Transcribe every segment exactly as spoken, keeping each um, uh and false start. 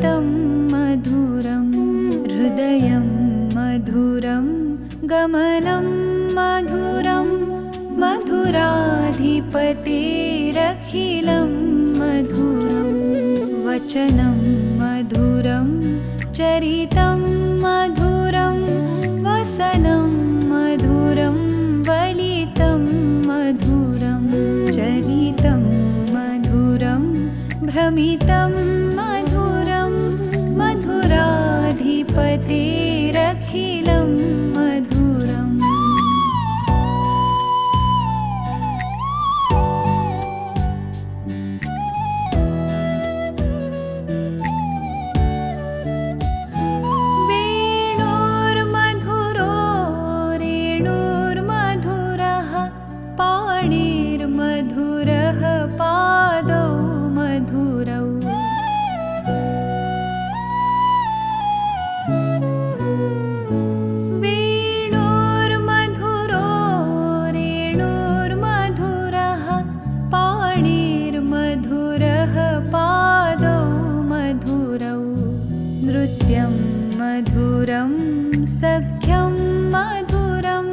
गीतं मधुरं हृदयं मधुरं गमनं मधुरं मधुराधिपतेरखिलं मधुरं वचनं मधुरं चरितं मधुरं वसनं मधुरं वलितं मधुरं चरितं मधुरं भ्रमितं मधुरं मधुराधिपतेरखिलं मधुरम् वेणोर्मधुरो रेणुर्मधुरः पाणिर्मधुरः पादौ मधुरौ वेणोर्मधुरो रेणुर्मधुरः पाणिर्मधुरः पादौ मधुरौ नृत्यं मधुरं सख्यं मधुरं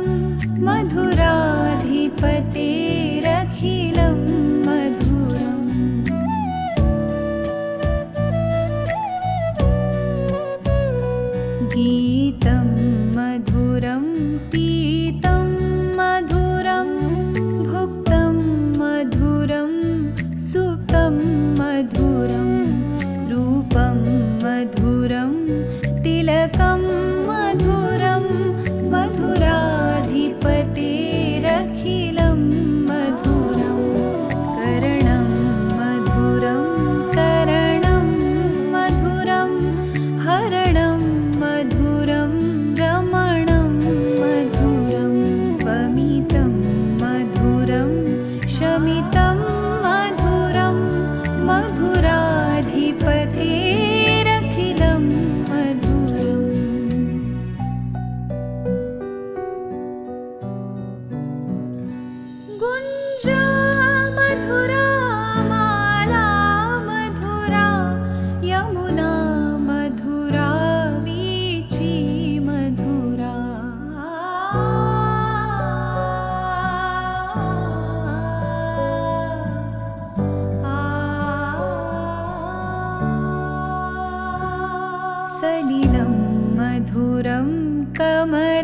मधुराधिपतेरखिलं मधुरम् गीतं मधुरं पीतं मधुरं भुक्तं मधुरं सुप्तं मधुरं रूपं मधुरं तिलकं मधुरं मधुराधिपतेरखिलं मधुरं करणं मधुरं करणं मधुरं हरणं मधुरं रमणं मधुरं वमितं मधुरं शमितं मधुरं मधुराधिपतेरखिलं मधुरम् गुञ्जा मधुरा माला मधुरा यमुना मधुरा वीची मधुरा सलिलं मधुरं कमलं